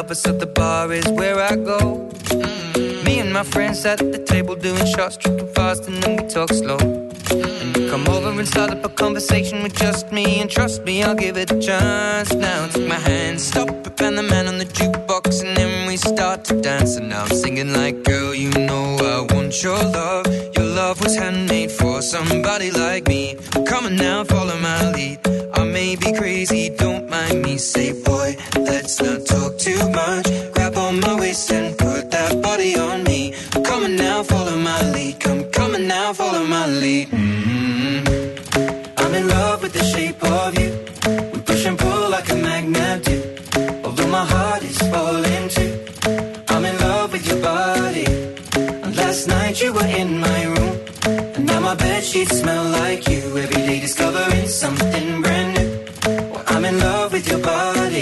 above us, so the bar is where I go. Me and my friends at the table doing shots, tripping fast, and then we talk slow. And you come over and start up a conversation with just me, and trust me, I'll give it a chance. Now take my hand, stop it, and the man on the jukebox, and then we start to dance. And now I'm singing like, girl, you know I want your love. Your love was handmade for somebody like me. Come on now, follow my lead. I may be crazy, don't mind me. Say, boy, let's not talk too much. Grab on my waist and put that body on me. Come on now, follow my lead. Come on now, follow my lead. I'm in love with the shape of you. We push and pull like a magnet do. Although my heart is falling too. I'm in love with your body. And last night you were in my room. And now my bedsheets smell like you. Every day discovering something brand new. Well, I'm in love with your body.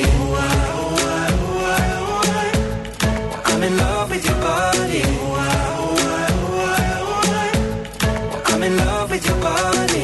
I'm in love with your body. I'm in love with your body.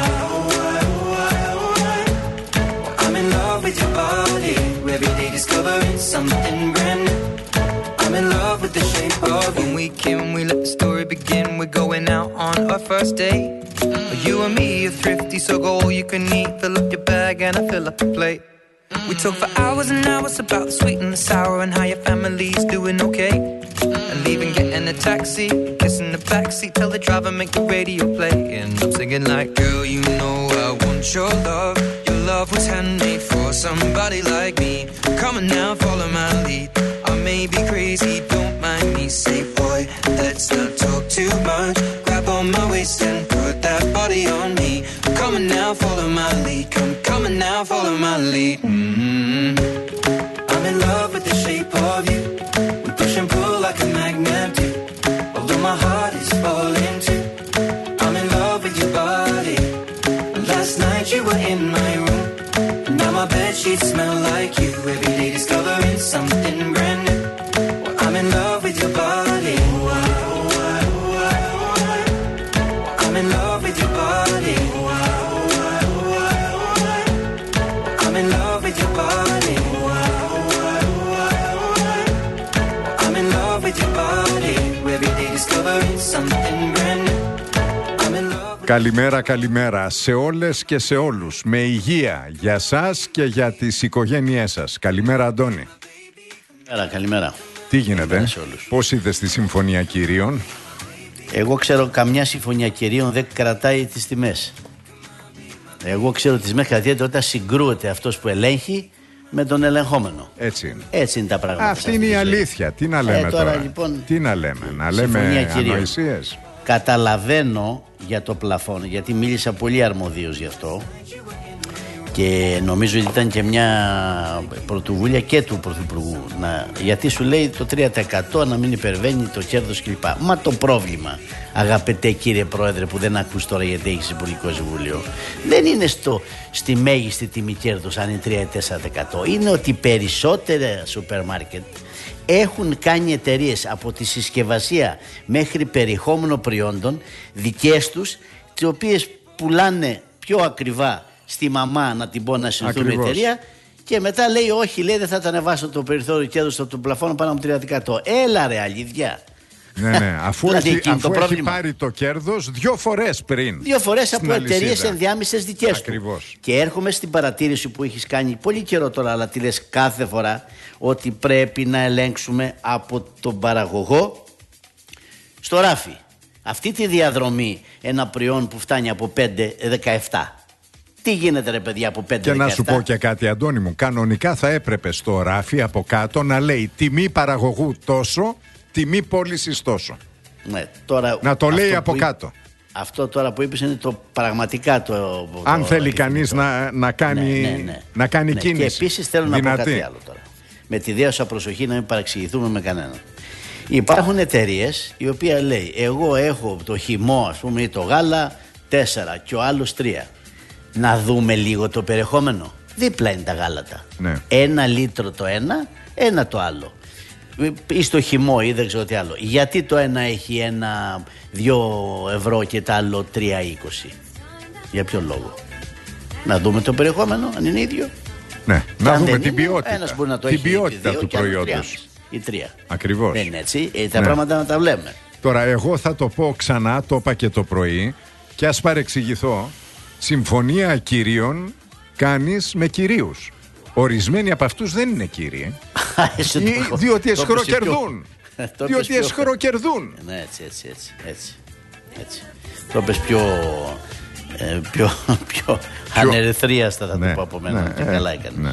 I'm in love with your body. Every day discovering something brand new. I'm in love with the shape of you. When we came, we let the story begin. We're going out on our first date. You and me are thrifty, so go all you can eat. Fill up your bag and I fill up the plate. We talk for hours and hours about the sweet and the sour and how your family's doing okay. And leaving, getting a taxi, kissing the backseat, tell the driver make the radio play. And I'm singing like, girl, you know I want your love. Your love was handmade for somebody like me. Come on now, follow my lead. I may be crazy, don't mind me. Say, boy, let's not talk too much. Grab on my waist and put that body on me. Come on now, follow my lead. Come on now, follow my lead. I'm in love with the shape of you. We push and pull like a magnet do. Although my heart is falling too. I'm in love with your body. Last night you were in my room. And now my bedsheets smell like you. Every day discovering something brand new. Well, I'm in love with your body. I'm in love with your body. I'm in love with your body. I'm in love with your body. Every day discovering something brand new. Καλημέρα, καλημέρα σε όλες και σε όλους. Με υγεία για σας και για τις οικογένειές σας. Καλημέρα, Αντώνη. Καλημέρα. Τι γίνεται, πώς είδες τη Συμφωνία Κυρίων? Εγώ ξέρω καμιά Συμφωνία Κυρίων δεν κρατάει τις τιμές. Εγώ ξέρω τις τιμές κρατιέται όταν συγκρούεται αυτός που ελέγχει με τον ελεγχόμενο. Έτσι είναι. Έτσι είναι τα πράγματα. Αυτή είναι η αλήθεια. Τι να λέμε τώρα. Λοιπόν, τι να λέμε, να λέμε ανοησίες. Καταλαβαίνω για το πλαφόν, γιατί μίλησα πολύ αρμοδίως γι' αυτό και νομίζω ότι ήταν και μια πρωτοβουλία και του Πρωθυπουργού, γιατί σου λέει το 3% να μην υπερβαίνει το κέρδος κλπ. Μα το πρόβλημα, αγαπητέ κύριε Πρόεδρε, που δεν ακούς τώρα γιατί έχεις Υπουργικό Συμβούλιο, δεν είναι στη μέγιστη τιμή κέρδος αν είναι 3-4%. Είναι ότι περισσότερα σούπερ μάρκετ έχουν κάνει εταιρείες από τη συσκευασία μέχρι περιεχόμενο προϊόντων δικές τους, τις οποίες πουλάνε πιο ακριβά στη μαμά, να την πω, να συνηθούμε εταιρεία, και μετά λέει όχι, λέει δεν θα τα ανεβάσω το περιθώριο κέρδους στο πλαφόνο πάνω από 3%. Έλα ρε αλήθεια. Ναι, αφού έχει πάρει το κέρδος 2 φορές πριν. 2 φορές από εταιρείες ενδιάμεσες δικές του. Ακριβώς. Και έρχομαι στην παρατήρηση που έχεις κάνει πολύ καιρό τώρα, αλλά τη λες κάθε φορά, ότι πρέπει να ελέγξουμε από τον παραγωγό στο ράφι αυτή τη διαδρομή ένα προϊόν που φτάνει από 5-17. Τι γίνεται ρε παιδιά από 5-17? Και να σου πω και κάτι, Αντώνη μου, κανονικά θα έπρεπε στο ράφι από κάτω να λέει τιμή παραγωγού τόσο, τιμή πώλησης τόσο. Ναι, τώρα, να το λέει από κάτω. Αυτό τώρα που είπες είναι το πραγματικά αν θέλει κανείς να κάνει, να κάνει κίνηση. Και επίσης θέλω να πω κάτι άλλο τώρα. Με τη δέωσα προσοχή να μην παραξηγηθούμε με κανέναν. Υπάρχουν εταιρείες οι οποίες λέει εγώ έχω το χυμό ας πούμε ή το γάλα 4 και ο άλλος 3. Να δούμε λίγο το περιεχόμενο. Δίπλα είναι τα γάλατα. Ναι. 1 λίτρο το ένα, 1 το άλλο. Ή στο χυμό ή δεν ξέρω τι άλλο. Γιατί το ένα έχει 2 ευρώ και το άλλο 3,20? Για ποιο λόγο? Να δούμε το περιεχόμενο, αν είναι ίδιο. Ναι, να δούμε την ποιότητα. Ένας μπορεί να το την έχει ποιότητα δύο, του προϊόντος. Ή 3. Ακριβώς. Δεν είναι έτσι. Τα πράγματα να τα βλέπουμε. Τώρα, εγώ θα το πω ξανά, το είπα και το πρωί, και ας παρεξηγηθώ. Συμφωνία κυρίων κάνεις με κυρίους. Ορισμένοι από αυτούς δεν είναι κύριοι. Διότι εσχροκερδούν. Διότι εσχροκερδούν. Ναι, έτσι. Το πες πιο ανερυθρίαστα, θα το πω από μένα. Και καλά έκανε. Ναι.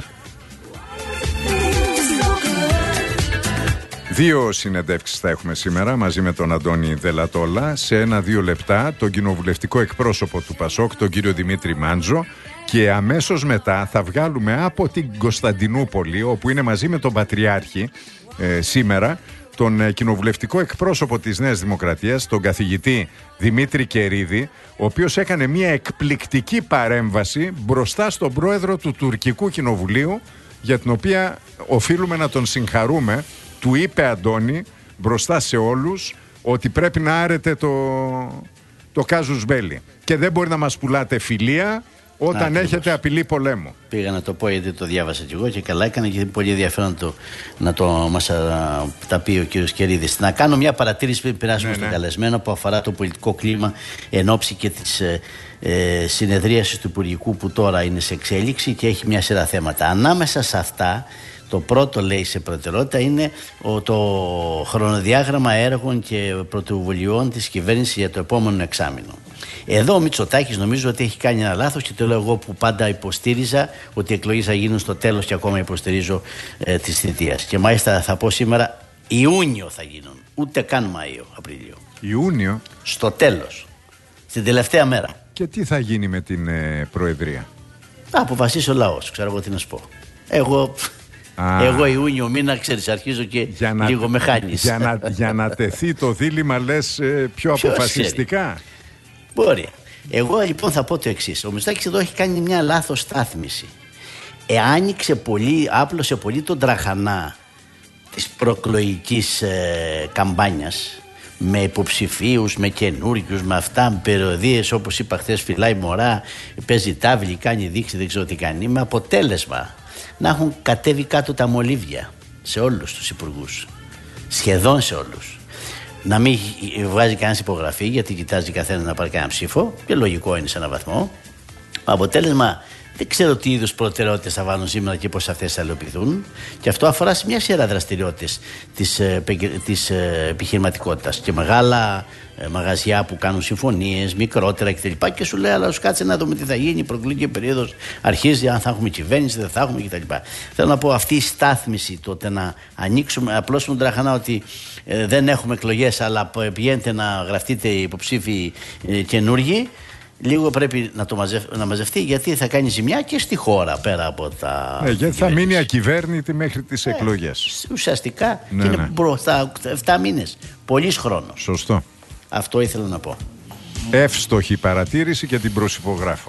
2 συνεντεύξεις θα έχουμε σήμερα μαζί με τον Αντώνη Δελατόλα. Σε 1-2 λεπτά τον κοινοβουλευτικό εκπρόσωπο του ΠΑΣΟΚ, τον κύριο Δημήτρη Μάντζο, και αμέσως μετά θα βγάλουμε από την Κωνσταντινούπολη, όπου είναι μαζί με τον Πατριάρχη σήμερα, τον κοινοβουλευτικό εκπρόσωπο της Νέας Δημοκρατίας, τον καθηγητή Δημήτρη Κερίδη, ο οποίος έκανε μια εκπληκτική παρέμβαση μπροστά στον πρόεδρο του Τουρκικού Κοινοβουλίου, για την οποία οφείλουμε να τον συγχαρούμε. Του είπε, Αντώνη, μπροστά σε όλους, ότι πρέπει να άρετε το κάζους μπέλι και δεν μπορεί να μας πουλάτε φιλία όταν έχετε απειλή πολέμου. Πήγα να το πω γιατί το διάβασα κι εγώ και καλά έκανα, και είναι πολύ ενδιαφέρον να μας τα πει ο κύριος Κερίδης. Να κάνω μια παρατήρηση πριν περάσουμε στον καλεσμένο, που αφορά το πολιτικό κλίμα εν ώψη και της συνεδρίασης του Υπουργικού, που τώρα είναι σε εξέλιξη και έχει μια σειρά θέματα. Ανάμεσα σε αυτά, το πρώτο, λέει, σε προτεραιότητα είναι το χρονοδιάγραμμα έργων και πρωτοβουλειών της κυβέρνησης για το επόμενο εξάμηνο. Εδώ ο Μητσοτάκης νομίζω ότι έχει κάνει ένα λάθος, και το λέω εγώ που πάντα υποστήριζα ότι οι εκλογές θα γίνουν στο τέλος, και ακόμα υποστηρίζω της θητείας. Και μάλιστα θα πω σήμερα Ιούνιο θα γίνουν, ούτε καν Μάιο, Απρίλιο. Ιούνιο? Στο τέλος, στην τελευταία μέρα. Και τι θα γίνει με την Προεδρία? Θα αποφασίσει ο λαός, ξέρω εγώ τι να σου πω. Εγώ Ιούνιο μήνα, ξέρεις, αρχίζω και λίγο με χάνεις. Για να τεθεί το δίλημμα, λες, πιο αποφασιστικά. Μπορεί. Εγώ λοιπόν θα πω το εξής. Ο Μητσοτάκης εδώ έχει κάνει μια λάθος στάθμιση. Άπλωσε πολύ τον τραχανά της προεκλογικής καμπάνιας, με υποψηφίους, με καινούριους, με αυτά, με περιοδίες, όπως είπα χθες, φυλάει μωρά, παίζει τάβλη, κάνει δείξη, δεν ξέρω τι κάνει, με αποτέλεσμα να έχουν κατέβει κάτω τα μολύβια σε όλους τους υπουργούς, σχεδόν σε όλους. Να μην βγάζει κανένας υπογραφή, γιατί κοιτάζει καθένα να πάρει κανένα ψήφο, και λογικό είναι σε έναν βαθμό. Αποτέλεσμα, δεν ξέρω τι είδους προτεραιότητες θα βάλουν σήμερα και πώς αυτές θα υλοποιηθούν, και αυτό αφορά σε μια σειρά δραστηριότητες της επιχειρηματικότητας, και μεγάλα μαγαζιά που κάνουν συμφωνίες, μικρότερα κτλ. Και σου λέει, αλλά σου κάτσε να δούμε τι θα γίνει, η προεκλογική περίοδος αρχίζει, αν θα έχουμε κυβέρνηση, δεν θα έχουμε κτλ. Θέλω να πω, αυτή η στάθμιση, τότε να ανοίξουμε, απλώσουμε τον τραχανά ότι δεν έχουμε εκλογές, αλλά πηγαίνετε να γραφτείτε υποψήφοι καινούργοι. Λίγο πρέπει να μαζευτεί, γιατί θα κάνει ζημιά και στη χώρα πέρα από τα. Γιατί θα μείνει ακυβέρνητη μέχρι τις εκλογές. Ουσιαστικά και είναι μπροστά 7 μήνες. Πολύς χρόνος. Σωστό. Αυτό ήθελα να πω. Εύστοχη παρατήρηση και την προσυπογράφω.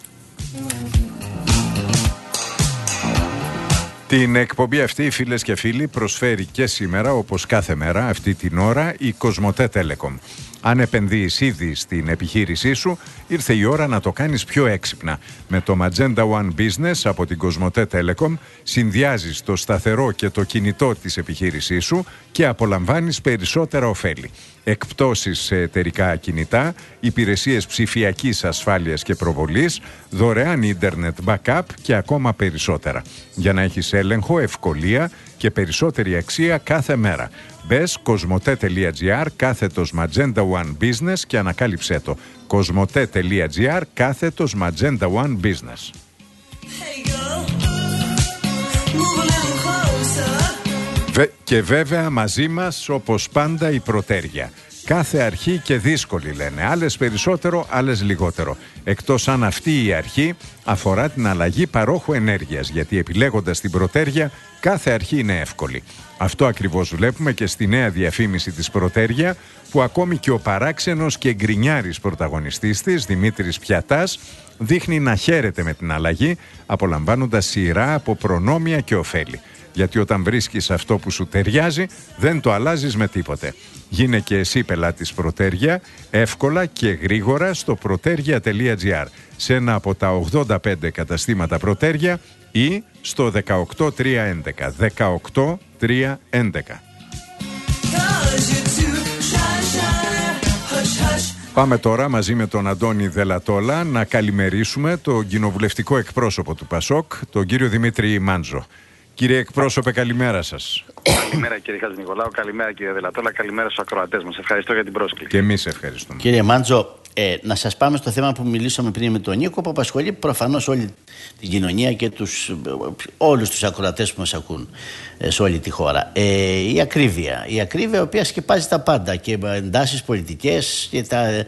Την εκπομπή αυτή, φίλες και φίλοι, προσφέρει και σήμερα, όπως κάθε μέρα αυτή την ώρα, η Κοσμοτέ Telecom. Αν επενδύεις ήδη στην επιχείρησή σου, ήρθε η ώρα να το κάνεις πιο έξυπνα. Με το Magenta One Business από την Κοσμοτέ Telecom συνδυάζεις το σταθερό και το κινητό της επιχείρησής σου και απολαμβάνεις περισσότερα ωφέλη. Εκπτώσεις σε εταιρικά κινητά, υπηρεσίες ψηφιακής ασφάλειας και προβολής, δωρεάν ίντερνετ backup και ακόμα περισσότερα. Για να έχεις έλεγχο, ευκολία και περισσότερη αξία κάθε μέρα. Μπες κοσμοτέ.gr /Magenta One Business και ανακάλυψέ το. κοσμοτέ.gr /Magenta One Business. Και βέβαια μαζί μας, όπως πάντα, η Πρωτέρια. Κάθε αρχή και δύσκολη, λένε. Άλλες περισσότερο, άλλες λιγότερο. Εκτός αν αυτή η αρχή αφορά την αλλαγή παρόχου ενέργειας, γιατί επιλέγοντας την Πρωτέρια, κάθε αρχή είναι εύκολη. Αυτό ακριβώς βλέπουμε και στη νέα διαφήμιση της Πρωτέρια, που ακόμη και ο παράξενος και γκρινιάρης πρωταγωνιστής της, Δημήτρης Πιατάς, δείχνει να χαίρεται με την αλλαγή, απολαμβάνοντας σειρά από προνόμια και ωφέλη. Γιατί όταν βρίσκεις αυτό που σου ταιριάζει, δεν το αλλάζεις με τίποτε. Γίνε και εσύ πελάτης Πρωτέρια, εύκολα και γρήγορα στο protergia.gr. Σε ένα από τα 85 καταστήματα Πρωτέρια ή στο 18311. 18311. Πάμε τώρα μαζί με τον Αντώνη Δελατόλα να καλημερίσουμε τον κοινοβουλευτικό εκπρόσωπο του ΠΑΣΟΚ, τον κύριο Δημήτρη Μάντζο. Κύριε εκπρόσωπε, καλημέρα σας. Καλημέρα κύριε Χατζηνικολάου, καλημέρα κύριε Δελατόλα, καλημέρα στους ακροατές μας. Ευχαριστώ για την πρόσκληση. Και εμείς ευχαριστούμε. Κύριε Μάντζο, να σας πάμε στο θέμα που μιλήσαμε πριν με τον Νίκο, που απασχολεί προφανώς όλη την κοινωνία και όλους τους ακροατές που μας ακούν σε όλη τη χώρα. Η ακρίβεια, η οποία σκεπάζει τα πάντα, και εντάσεις πολιτικές και τα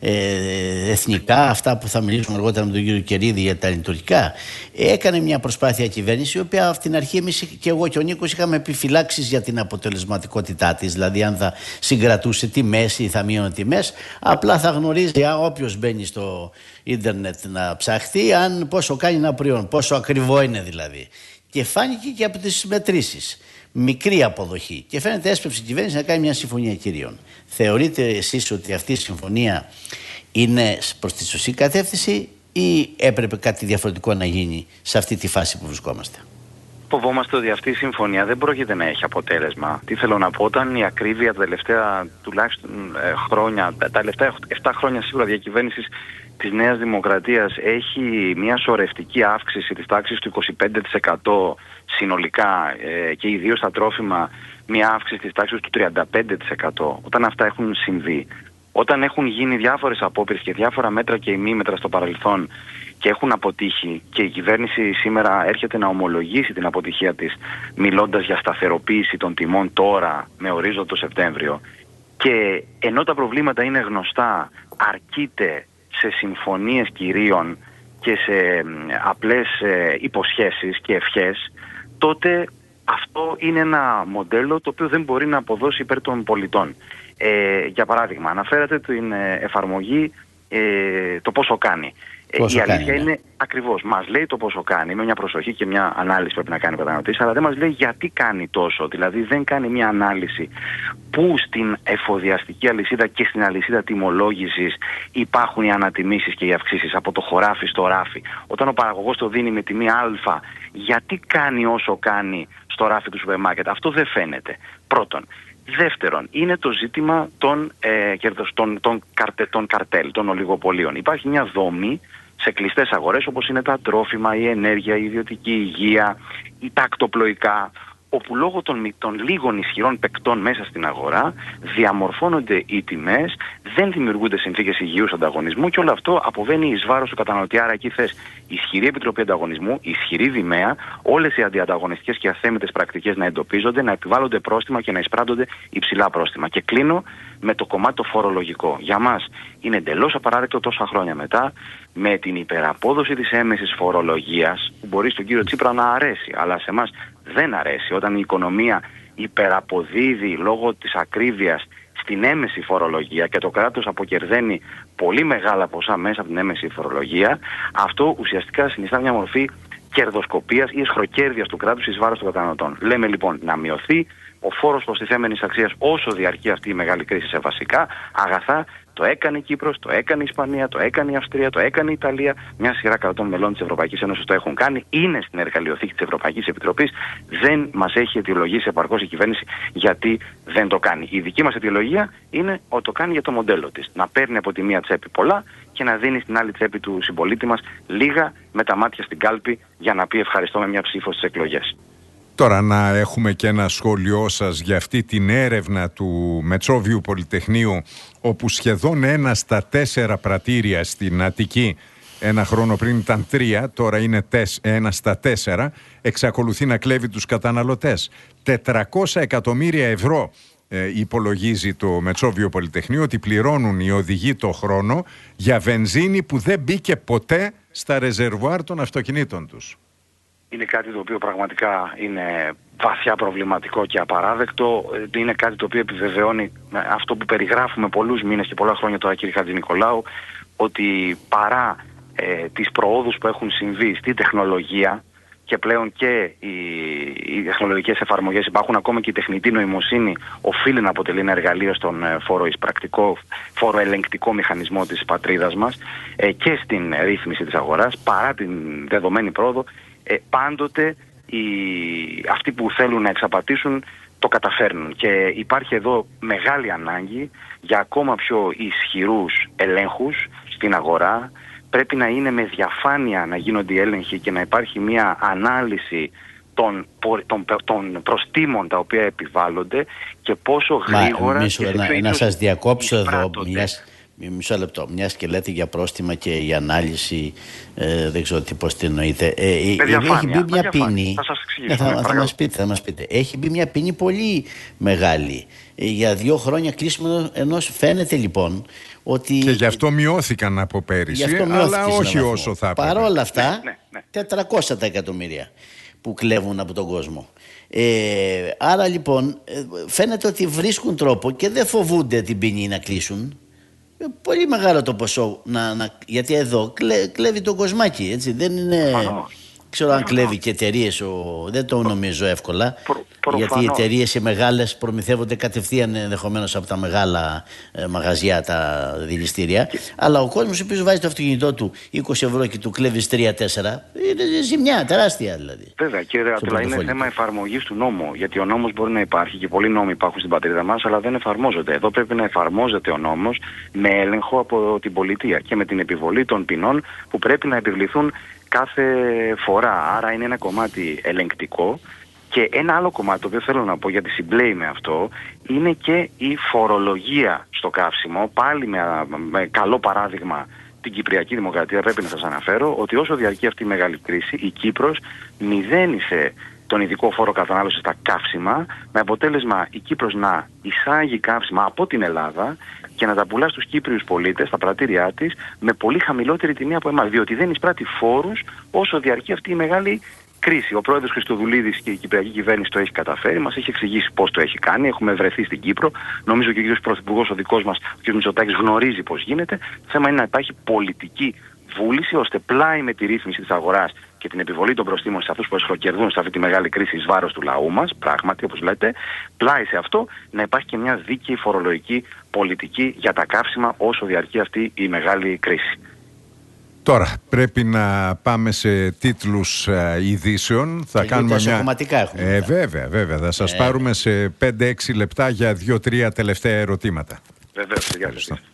εθνικά, αυτά που θα μιλήσουμε αργότερα με τον κύριο Κερίδη για τα λειτουργικά. Έκανε μια προσπάθεια κυβέρνηση, η οποία από την αρχή εμείς και εγώ και ο Νίκος είχαμε επιφυλάξεις για την αποτελεσματικότητά της, δηλαδή αν θα συγκρατούσε τιμές ή θα μείωνε τιμές. Απλά θα γνωρίζει όποιος μπαίνει στο ίντερνετ να ψαχθεί αν πόσο κάνει ένα προϊόν, πόσο ακριβό είναι δηλαδή. Και φάνηκε και από τις μετρήσεις. Μικρή αποδοχή. Και φαίνεται έσπευσε η κυβέρνηση να κάνει μια συμφωνία κυρίων. Θεωρείτε εσείς ότι αυτή η συμφωνία είναι προς τη σωστή κατεύθυνση ή έπρεπε κάτι διαφορετικό να γίνει σε αυτή τη φάση που βρισκόμαστε? Φοβόμαστε ότι αυτή η συμφωνία δεν πρόκειται να έχει αποτέλεσμα. Τι θέλω να πω, όταν η ακρίβεια τα τελευταία τουλάχιστον χρόνια, τα τελευταία 7 χρόνια σίγουρα διακυβέρνησης της Νέας Δημοκρατίας έχει μια σωρευτική αύξηση της τάξης του 25% συνολικά και ιδίως στα τρόφιμα μια αύξηση της τάξης του 35%. Όταν αυτά έχουν συμβεί, όταν έχουν γίνει διάφορες απόπειρες και διάφορα μέτρα και ημίμετρα στο παρελθόν και έχουν αποτύχει, και η κυβέρνηση σήμερα έρχεται να ομολογήσει την αποτυχία της μιλώντας για σταθεροποίηση των τιμών τώρα με ορίζοντα το Σεπτέμβριο, και ενώ τα προβλήματα είναι γνωστά, αρκείται σε συμφωνίες κυρίων και σε απλές υποσχέσεις και ευχές, τότε αυτό είναι ένα μοντέλο το οποίο δεν μπορεί να αποδώσει υπέρ των πολιτών. Για παράδειγμα, αναφέρατε την εφαρμογή, το πόσο κάνει. Η αλήθεια είναι ακριβώς. Μας λέει το πόσο κάνει, με μια προσοχή και μια ανάλυση πρέπει να κάνει ο καταναλωτής, αλλά δεν μας λέει γιατί κάνει τόσο. Δηλαδή δεν κάνει μια ανάλυση που στην εφοδιαστική αλυσίδα και στην αλυσίδα τιμολόγησης υπάρχουν οι ανατιμήσεις και οι αυξήσεις από το χωράφι στο ράφι. Όταν ο παραγωγός το δίνει με τιμή α, γιατί κάνει όσο κάνει στο ράφι του σούπερ μάρκετ? Αυτό δεν φαίνεται. Πρώτον. Δεύτερον, είναι το ζήτημα των καρτέλ, των ολιγοπολίων. Υπάρχει μια δομή σε κλειστές αγορές όπως είναι τα τρόφιμα, η ενέργεια, η ιδιωτική υγεία, τα ακτοπλοϊκά, όπου λόγω των λίγων ισχυρών παικτών μέσα στην αγορά διαμορφώνονται οι τιμές, δεν δημιουργούνται συνθήκες υγιούς ανταγωνισμού και όλο αυτό αποβαίνει εις βάρος του καταναλωτή. Άρα εκεί θες ισχυρή επιτροπή ανταγωνισμού, ισχυρή δημαία, όλες οι αντιανταγωνιστικές και αθέμητες πρακτικές να εντοπίζονται, να επιβάλλονται πρόστιμα και να εισπράττονται υψηλά πρόστιμα. Και κλείνω με το κομμάτι το φορολογικό. Για μας είναι εντελώς απαράδεκτο τόσα χρόνια μετά, με την υπεραπόδοση της έμεσης φορολογίας, που μπορεί στον κύριο Τσίπρα να αρέσει, αλλά σε εμάς δεν αρέσει, όταν η οικονομία υπεραποδίδει λόγω της ακρίβειας στην έμεση φορολογία και το κράτος αποκερδαίνει πολύ μεγάλα ποσά μέσα από την έμεση φορολογία, αυτό ουσιαστικά συνιστά μια μορφή κερδοσκοπίας ή εσχροκέρδειας του κράτους εις βάρος των καταναλωτών. Λέμε λοιπόν να μειωθεί ο φόρος προστιθέμενης αξίας όσο διαρκεί αυτή η μεγάλη κρίση σε βασικά αγαθά. Το έκανε η Κύπρος, το έκανε η Ισπανία, το έκανε η Αυστρία, το έκανε η Ιταλία. Μια σειρά κρατών μελών της Ευρωπαϊκής Ένωσης το έχουν κάνει. Είναι στην εργαλειοθήκη της Ευρωπαϊκής Επιτροπής. Δεν μας έχει αιτιολογήσει επαρκώς η κυβέρνηση γιατί δεν το κάνει. Η δική μας αιτιολογία είναι ότι το κάνει για το μοντέλο της. Να παίρνει από τη μία τσέπη πολλά και να δίνει στην άλλη τσέπη του συμπολίτη μας λίγα, με τα μάτια στην κάλπη, για να πει ευχαριστώ με μια ψήφο στις εκλογές. Τώρα να έχουμε και ένα σχόλιο σας για αυτή την έρευνα του Μετσόβιου Πολυτεχνείου, όπου σχεδόν 1 στα 4 πρατήρια στην Αττική, ένα χρόνο πριν ήταν 3, τώρα είναι 1 στα 4, εξακολουθεί να κλέβει τους καταναλωτές. 400 εκατομμύρια ευρώ υπολογίζει το Μετσόβιο Πολυτεχνείο ότι πληρώνουν οι οδηγοί το χρόνο για βενζίνη που δεν μπήκε ποτέ στα ρεζερβουάρ των αυτοκινήτων τους. Είναι κάτι το οποίο πραγματικά είναι βαθιά προβληματικό και απαράδεκτο. Είναι κάτι το οποίο επιβεβαιώνει αυτό που περιγράφουμε πολλούς μήνες και πολλά χρόνια τώρα, κύριε Χατζηνικολάου, ότι παρά τις προόδους που έχουν συμβεί στη τεχνολογία, και πλέον και οι τεχνολογικές εφαρμογές υπάρχουν, ακόμα και η τεχνητή νοημοσύνη οφείλει να αποτελεί ένα εργαλείο στον φοροελεγκτικό μηχανισμό της πατρίδας μας και στην ρύθμιση της αγοράς, παρά την δεδομένη πρόοδο, πάντοτε αυτοί που θέλουν να εξαπατήσουν το καταφέρνουν. Και υπάρχει εδώ μεγάλη ανάγκη για ακόμα πιο ισχυρούς ελέγχους στην αγορά. Πρέπει να είναι με διαφάνεια να γίνονται οι έλεγχοι και να υπάρχει μια ανάλυση των προστίμων τα οποία επιβάλλονται και πόσο γρήγορα... Να σας διακόψω εδώ μισό λεπτό, μιας και λέτε για πρόστιμα και η ανάλυση, δεν ξέρω πώς την εννοείτε. Έχει μπει μια ποινή, θα μας πείτε, έχει μπει μια ποινή πολύ μεγάλη για 2 χρόνια κλείσιμο ενός. Φαίνεται λοιπόν ότι... Και γι' αυτό μειώθηκαν από πέρυσι, αλλά όχι όσο θα έπρεπε. Παρόλα αυτά, 400 τα εκατομμύρια που κλέβουν από τον κόσμο. Άρα λοιπόν φαίνεται ότι βρίσκουν τρόπο και δεν φοβούνται την ποινή να κλείσουν. Πολύ μεγάλο το ποσό, γιατί εδώ κλέβει το κοσμάκι, έτσι, δεν είναι... Ξέρω αν κλέβει και εταιρείες, δεν το νομίζω εύκολα. Γιατί οι εταιρείες οι μεγάλες προμηθεύονται κατευθείαν ενδεχομένως από τα μεγάλα μαγαζιά, τα δηληστήρια. Αλλά ο κόσμος ο οποίος βάζει το αυτοκίνητό του 20 ευρώ και του κλέβεις 3-4, είναι ζημιά τεράστια δηλαδή. Βέβαια, κύριε Ατούλα, είναι θέμα εφαρμογής του νόμου. Γιατί ο νόμος μπορεί να υπάρχει και πολλοί νόμοι υπάρχουν στην πατρίδα μας, αλλά δεν εφαρμόζονται. Εδώ πρέπει να εφαρμόζεται ο νόμος με έλεγχο από την πολιτεία και με την επιβολή των ποινών που πρέπει να επιβληθούν κάθε φορά. Άρα είναι ένα κομμάτι ελεγκτικό. Και ένα άλλο κομμάτι το οποίο θέλω να πω, γιατί συμπλέει με αυτό, είναι και η φορολογία στο καύσιμο. Πάλι με καλό παράδειγμα την Κυπριακή Δημοκρατία πρέπει να σας αναφέρω ότι όσο διαρκεί αυτή η μεγάλη κρίση, η Κύπρος μηδένισε τον ειδικό φόρο κατανάλωσης στα καύσιμα, με αποτέλεσμα η Κύπρος να εισάγει καύσιμα από την Ελλάδα και να τα πουλά στους Κύπριους πολίτες, στα πρατήριά της, με πολύ χαμηλότερη τιμή από εμάς, διότι δεν εισπράττει φόρους όσο διαρκεί αυτή η μεγάλη κρίση. Ο πρόεδρος Χριστοδουλίδης και η Κυπριακή κυβέρνηση το έχει καταφέρει, μας έχει εξηγήσει πώς το έχει κάνει. Έχουμε βρεθεί στην Κύπρο. Νομίζω και ο κ. Πρωθυπουργός, ο δικός μας, ο κ. Μητσοτάκης, γνωρίζει πώς γίνεται. Το θέμα είναι να υπάρχει πολιτική βούληση, ώστε πλάι με τη ρύθμιση της αγοράς και την επιβολή των προστίμων σε αυτούς που εσχροκερδούν σε αυτή τη μεγάλη κρίση εις βάρος του λαού μας, πράγματι όπως λέτε, πλάι σε αυτό να υπάρχει και μια δίκαιη φορολογική πολιτική για τα καύσιμα όσο διαρκεί αυτή η μεγάλη κρίση. Τώρα πρέπει να πάμε σε τίτλους ειδήσεων. Θα κάνουμε βέβαια. Θα σας πάρουμε σε 5-6 λεπτά για 2-3 τελευταία ερωτήματα. Βεβαίως.